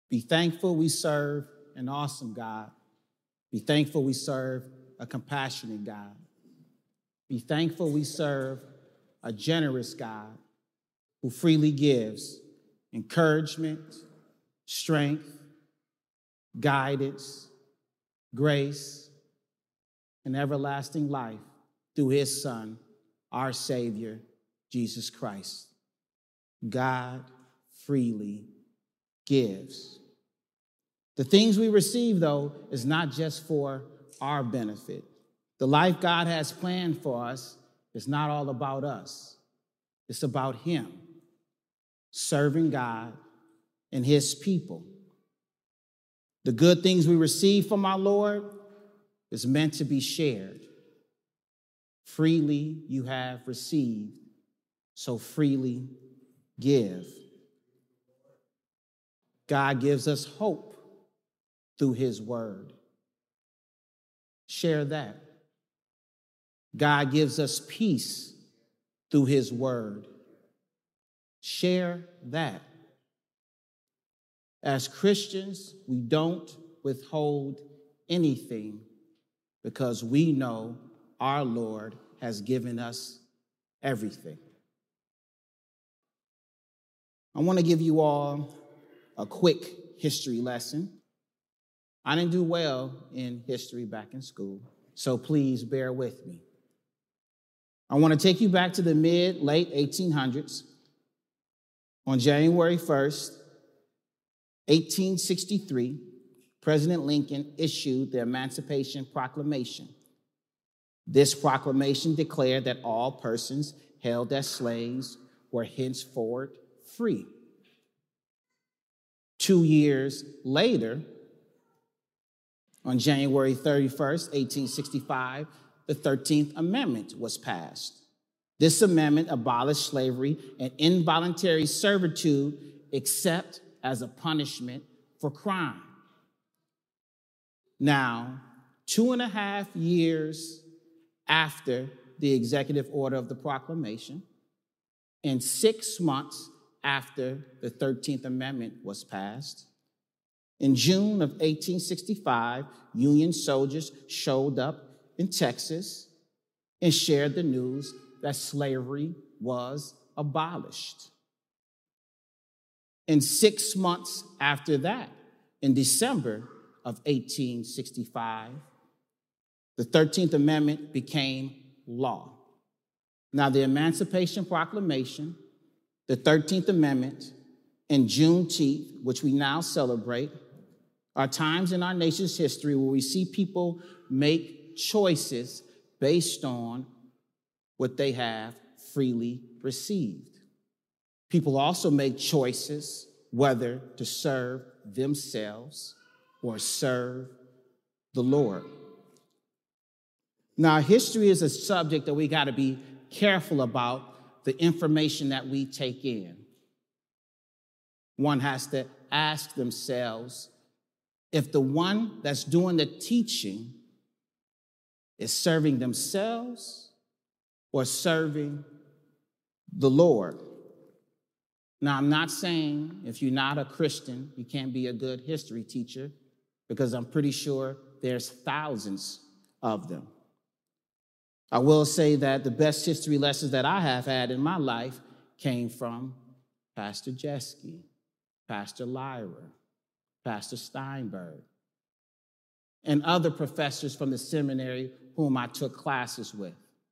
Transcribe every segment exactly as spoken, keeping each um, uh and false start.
Be thankful we serve an awesome God. Be thankful we serve a compassionate God. Be thankful we serve a generous God who freely gives encouragement, strength, guidance, grace, and everlasting life through his Son, our Savior, Jesus Christ. God freely gives. The things we receive, though, is not just for our benefit. The life God has planned for us is not all about us. It's about him, serving God and his people. The good things we receive from our Lord is meant to be shared. Freely you have received, so freely give. God gives us hope through his word. Share that. God gives us peace through his word. Share that. As Christians, we don't withhold anything because we know our Lord has given us everything. I want to give you all a quick history lesson. I didn't do well in history back in school, so please bear with me. I want to take you back to the mid, late eighteen hundreds. On January first, eighteen sixty-three, President Lincoln issued the Emancipation Proclamation. This proclamation declared that all persons held as slaves were henceforth free. Two years later, on January thirty-first, eighteen sixty-five, the thirteenth Amendment was passed. This amendment abolished slavery and involuntary servitude except as a punishment for crime. Now, two and a half years after the executive order of the proclamation, and six months after the thirteenth Amendment was passed, in June of eighteen sixty-five, Union soldiers showed up in Texas and shared the news that slavery was abolished. And six months after that, in December of eighteen sixty-five, the thirteenth Amendment became law. Now, the Emancipation Proclamation, the thirteenth Amendment, and Juneteenth, which we now celebrate, are times in our nation's history where we see people make choices based on what they have freely received. People also make choices whether to serve themselves or serve the Lord. Now, history is a subject that we got to be careful about the information that we take in. One has to ask themselves if the one that's doing the teaching is serving themselves or serving the Lord. Now, I'm not saying if you're not a Christian, you can't be a good history teacher, because I'm pretty sure there's thousands of them. I will say that the best history lessons that I have had in my life came from Pastor Jeske, Pastor Lyra, Pastor Steinberg, and other professors from the seminary whom I took classes with.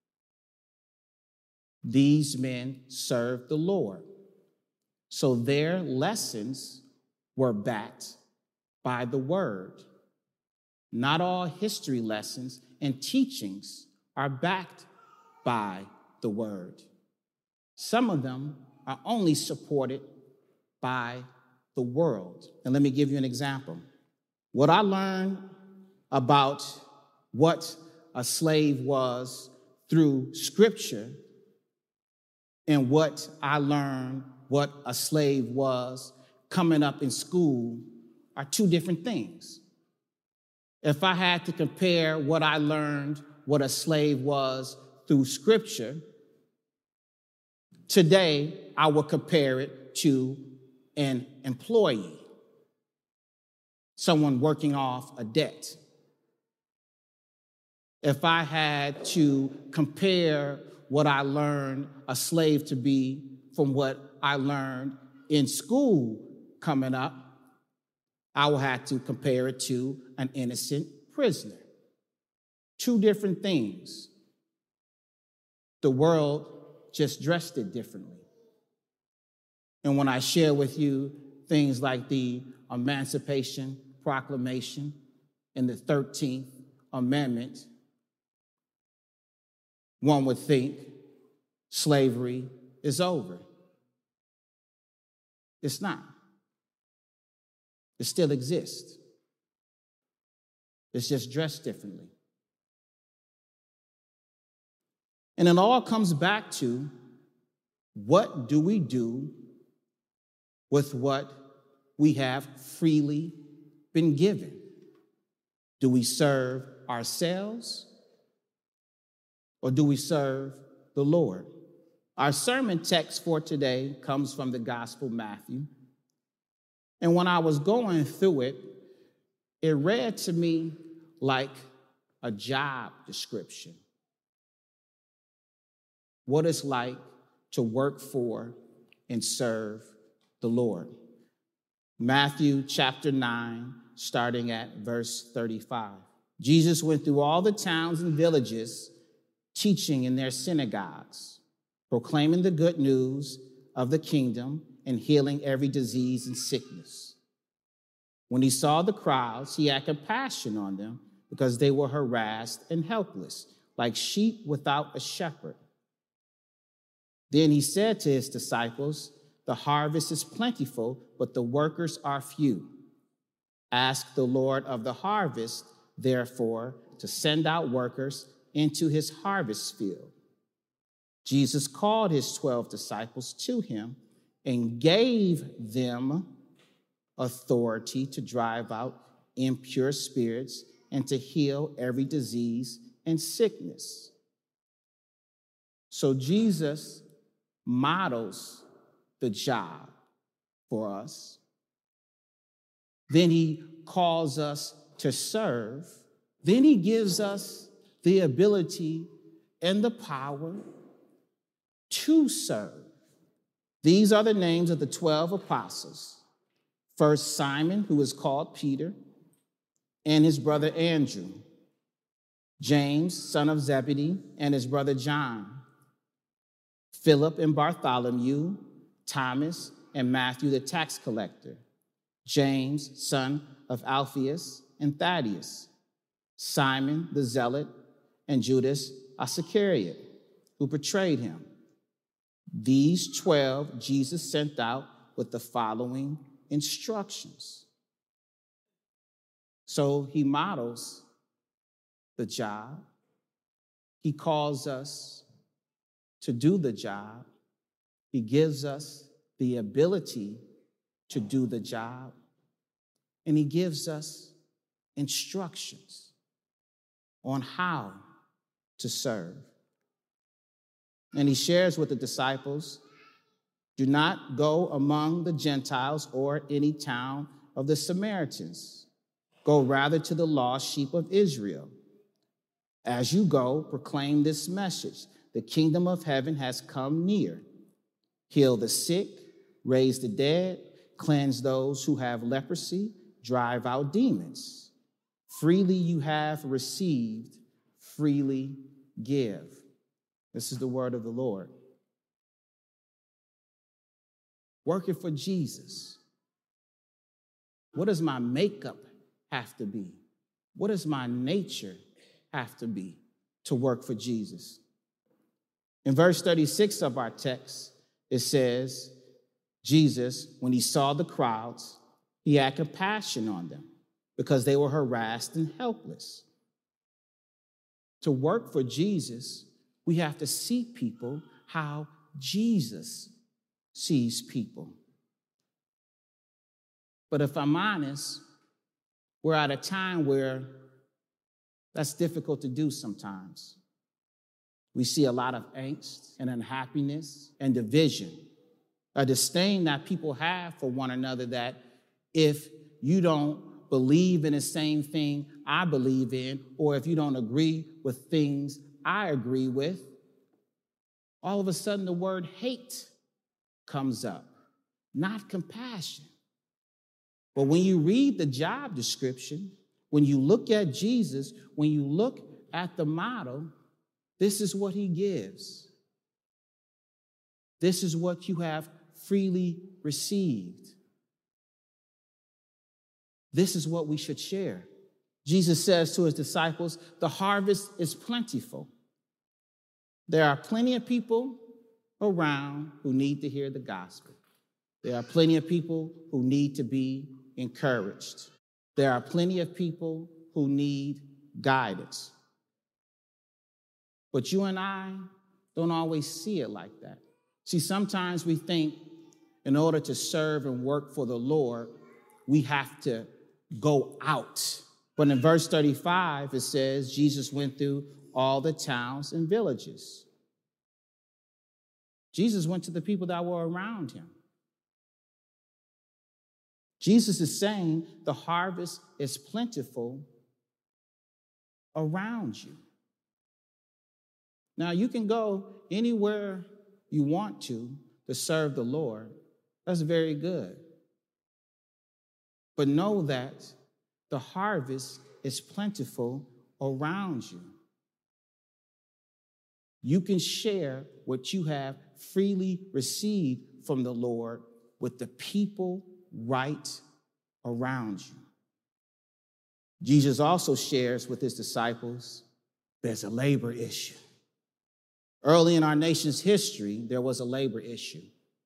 These men served the Lord, so their lessons were backed by the word. Not all history lessons and teachings are backed by the word. Some of them are only supported by the world. And let me give you an example. What I learned about what a slave was through Scripture and what I learned what a slave was coming up in school are two different things. If I had to compare what I learned what a slave was through Scripture, today I would compare it to an employee. someone working off a debt. If I had to compare what I learned a slave to be from what I learned in school coming up, I will have to compare it to an innocent prisoner. Two different things. The world just dressed it differently. And when I share with you things like the Emancipation Proclamation and the thirteenth Amendment, one would think slavery is over. It's not. It still exists. It's just dressed differently. And it all comes back to, what do we do with what we have freely been given? Do we serve ourselves or do we serve the Lord? Our sermon text for today comes from the Gospel of Matthew. And when I was going through it, it read to me like a job description. What it's like to work for and serve the Lord. Matthew chapter nine, starting at verse thirty-five. Jesus went through all the towns and villages, teaching in their synagogues, proclaiming the good news of the kingdom and healing every disease and sickness. When he saw the crowds, he had compassion on them because they were harassed and helpless, like sheep without a shepherd. Then he said to his disciples, the harvest is plentiful, but the workers are few. Ask the Lord of the harvest, therefore, to send out workers into his harvest field. Jesus called his twelve disciples to him and gave them authority to drive out impure spirits and to heal every disease and sickness. So Jesus models the job for us. Then he calls us to serve. Then he gives us the ability and the power to serve. These are the names of the twelve apostles. First, Simon, who is called Peter, and his brother Andrew. James, son of Zebedee, and his brother John. Philip and Bartholomew, Thomas and Matthew the tax collector. James, son of Alphaeus and Thaddeus. Simon the zealot, and Judas Iscariot, who betrayed him. These twelve Jesus sent out with the following instructions. So he models the job. He calls us to do the job. He gives us the ability to do the job. And he gives us instructions on how to serve. And he shares with the disciples, do not go among the Gentiles or any town of the Samaritans. Go rather to the lost sheep of Israel. As you go, proclaim this message. The kingdom of heaven has come near. Heal the sick, raise the dead, cleanse those who have leprosy, drive out demons. Freely you have received, freely give. This is the word of the Lord. Working for Jesus. What does my makeup have to be? What does my nature have to be to work for Jesus? In verse thirty-six of our text, it says, Jesus, when he saw the crowds, he had compassion on them because they were harassed and helpless. To work for Jesus, we have to see people how Jesus sees people. But if I'm honest, we're at a time where that's difficult to do sometimes. We see a lot of angst and unhappiness and division, a disdain that people have for one another, that if you don't believe in the same thing I believe in, or if you don't agree with things I agree with, all of a sudden the word hate comes up, not compassion. But when you read the job description, when you look at Jesus, when you look at the model, this is what he gives. This is what you have freely received. This is what we should share. Jesus says to his disciples, the harvest is plentiful. There are plenty of people around who need to hear the gospel. There are plenty of people who need to be encouraged. There are plenty of people who need guidance. But you and I don't always see it like that. See, sometimes we think in order to serve and work for the Lord, we have to go out. But in verse thirty-five, it says Jesus went through all the towns and villages. Jesus went to the people that were around him. Jesus is saying the harvest is plentiful around you. Now, you can go anywhere you want to to serve the Lord. That's very good. But know that the harvest is plentiful around you. You can share what you have freely received from the Lord with the people right around you. Jesus also shares with his disciples there's a labor issue. Early in our nation's history, there was a labor issue.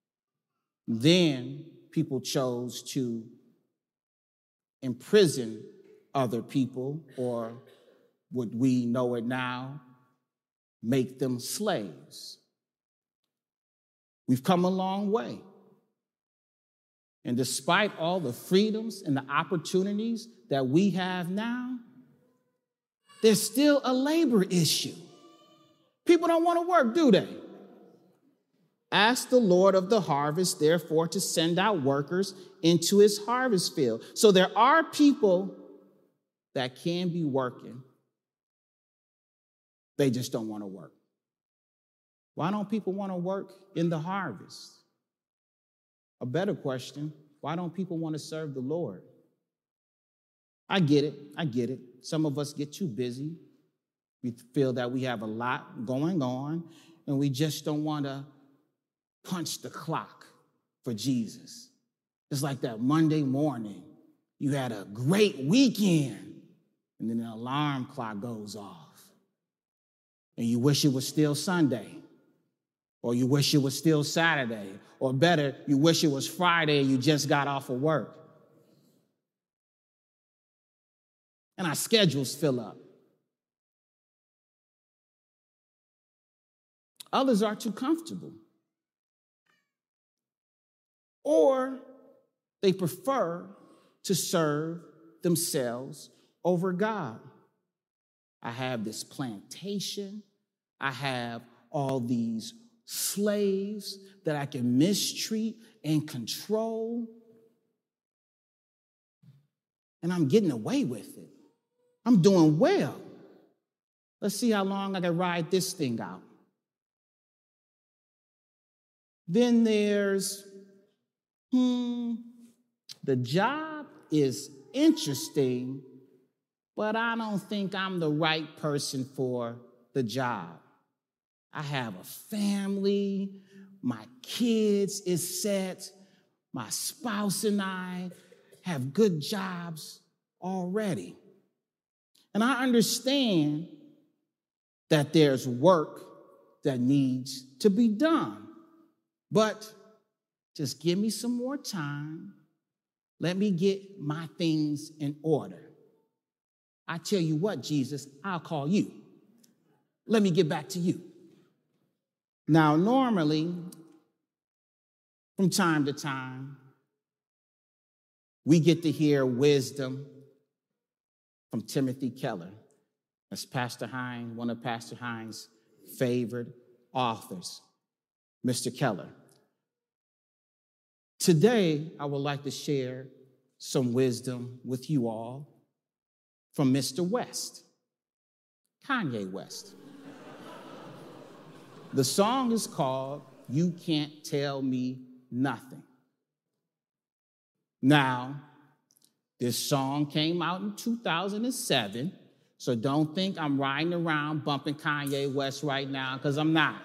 Then people chose to imprison other people, or what we know it now, make them slaves. We've come a long way. And despite all the freedoms and the opportunities that we have now, there's still a labor issue. People don't want to work, do they? Ask the Lord of the harvest, therefore, to send out workers into his harvest field. So there are people that can be working. They just don't want to work. Why don't people want to work in the harvest? A better question, why don't people want to serve the Lord? I get it. I get it. Some of us get too busy. We feel that we have a lot going on, and we just don't want to punch the clock for Jesus. It's like that Monday morning. You had a great weekend, and then the alarm clock goes off, and you wish it was still Sunday, or you wish it was still Saturday, or better, you wish it was Friday and you just got off of work. And our schedules fill up. Others are too comfortable. Or they prefer to serve themselves over God. I have this plantation. I have all these slaves that I can mistreat and control. And I'm getting away with it. I'm doing well. Let's see how long I can ride this thing out. Then there's, hmm, the job is interesting, but I don't think I'm the right person for the job. I have a family, my kids is set, my spouse and I have good jobs already. And I understand that there's work that needs to be done. But just give me some more time. Let me get my things in order. I tell you what, Jesus, I'll call you. Let me get back to you. Now, normally, from time to time, we get to hear wisdom from Timothy Keller. That's Pastor Hines, one of Pastor Hines' favorite authors, Mister Keller. Today, I would like to share some wisdom with you all from Mister West, Kanye West. The song is called You Can't Tell Me Nothing. Now, this song came out in two thousand seven, so don't think I'm riding around bumping Kanye West right now, because I'm not.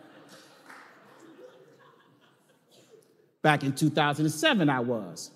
Back in two thousand seven, I was.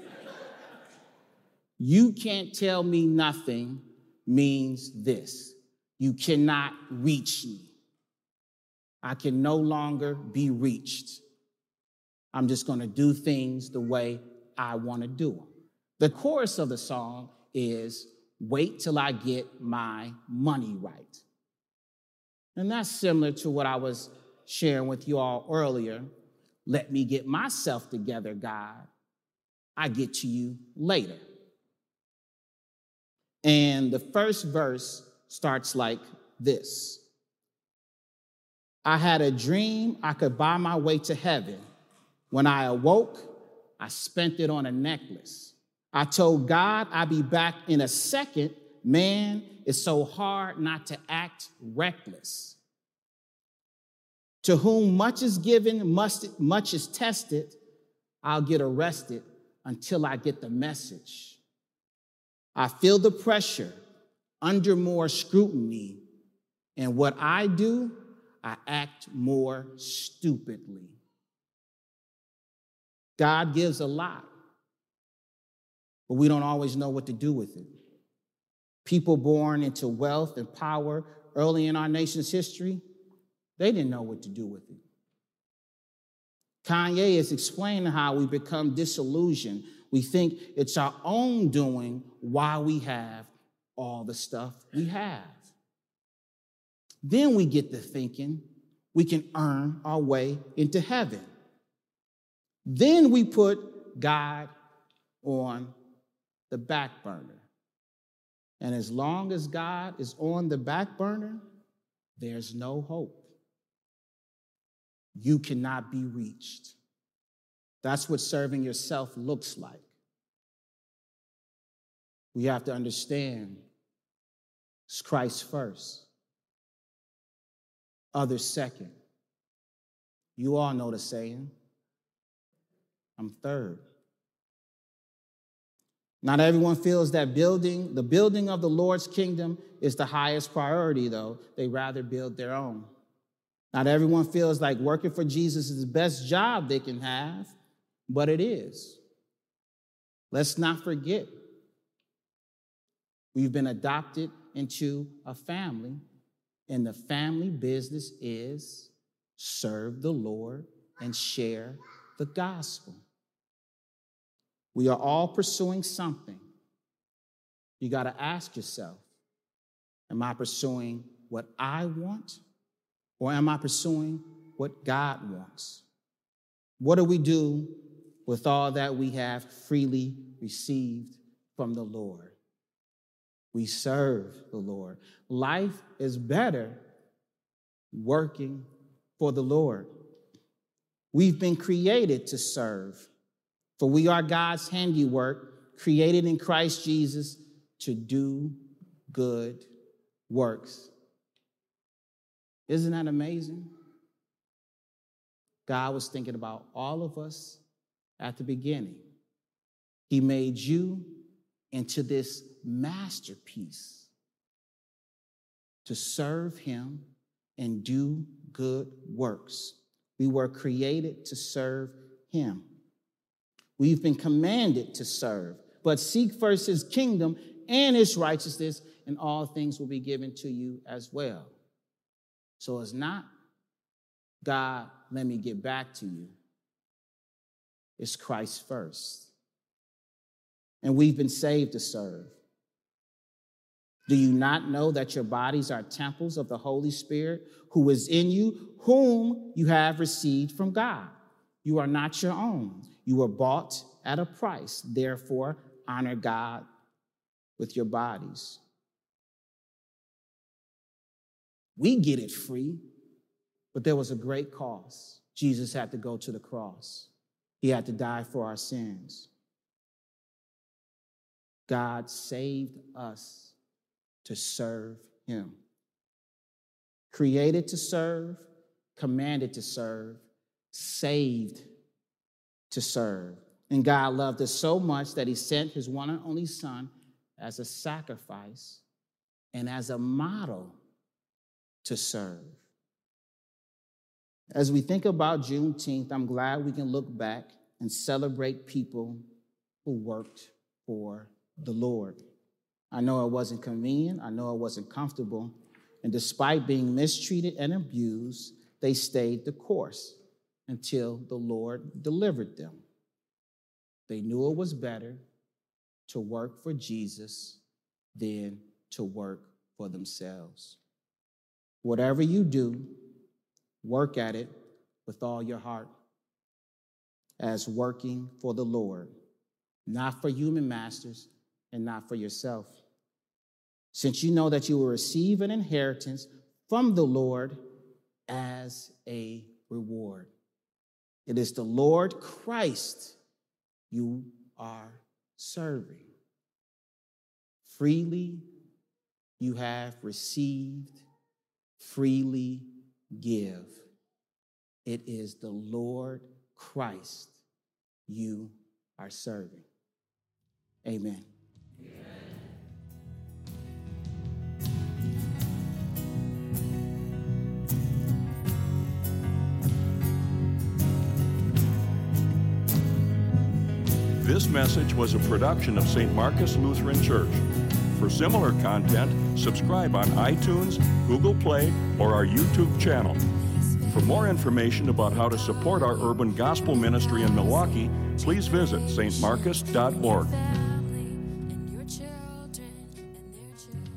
You can't tell me nothing means this. You cannot reach me. I can no longer be reached. I'm just going to do things the way I want to do them. The chorus of the song is, wait till I get my money right. And that's similar to what I was sharing with you all earlier. Let me get myself together, God. I get to you later. And the first verse starts like this. I had a dream I could buy my way to heaven. When I awoke, I spent it on a necklace. I told God I'd be back in a second. Man, it's so hard not to act reckless. To whom much is given, much, much is tested, I'll get arrested until I get the message. I feel the pressure under more scrutiny, and what I do, I act more stupidly. God gives a lot, but we don't always know what to do with it. People born into wealth and power early in our nation's history, they didn't know what to do with it. Kanye is explaining how we become disillusioned. We think it's our own doing why we have all the stuff we have. Then we get to thinking we can earn our way into heaven. Then we put God on the back burner. And as long as God is on the back burner, there's no hope. You cannot be reached. That's what serving yourself looks like. We have to understand it's Christ first, others second. You all know the saying, I'm third. Not everyone feels that building, the building of the Lord's kingdom is the highest priority, though. They rather build their own. Not everyone feels like working for Jesus is the best job they can have, but it is. Let's not forget, we've been adopted into a family, and the family business is serve the Lord and share the gospel. We are all pursuing something. You got to ask yourself, am I pursuing what I want, or am I pursuing what God wants? What do we do with all that we have freely received from the Lord? We serve the Lord. Life is better working for the Lord. We've been created to serve, for we are God's handiwork, created in Christ Jesus to do good works. Isn't that amazing? God was thinking about all of us at the beginning. He made you into this masterpiece to serve him and do good works. We were created to serve him. We've been commanded to serve, but seek first his kingdom and his righteousness, and all things will be given to you as well. So it's not, God, let me get back to you. It's Christ first. And we've been saved to serve. Do you not know that your bodies are temples of the Holy Spirit who is in you, whom you have received from God? You are not your own. You were bought at a price. Therefore, honor God with your bodies. We get it free, but there was a great cost. Jesus had to go to the cross. He had to die for our sins. God saved us to serve him. Created to serve, commanded to serve, saved to serve. And God loved us so much that he sent his one and only son as a sacrifice and as a model to serve. As we think about Juneteenth, I'm glad we can look back and celebrate people who worked for the Lord. I know it wasn't convenient. I know it wasn't comfortable. And despite being mistreated and abused, they stayed the course until the Lord delivered them. They knew it was better to work for Jesus than to work for themselves. Whatever you do, work at it with all your heart as working for the Lord, not for human masters and not for yourself. Since you know that you will receive an inheritance from the Lord as a reward. It is the Lord Christ you are serving. Freely you have received, freely give. It is the Lord Christ you are serving. Amen. Amen. This message was a production of Saint Marcus Lutheran Church. For similar content, subscribe on iTunes, Google Play, or our YouTube channel. For more information about how to support our urban gospel ministry in Milwaukee, please visit s t marcus dot org.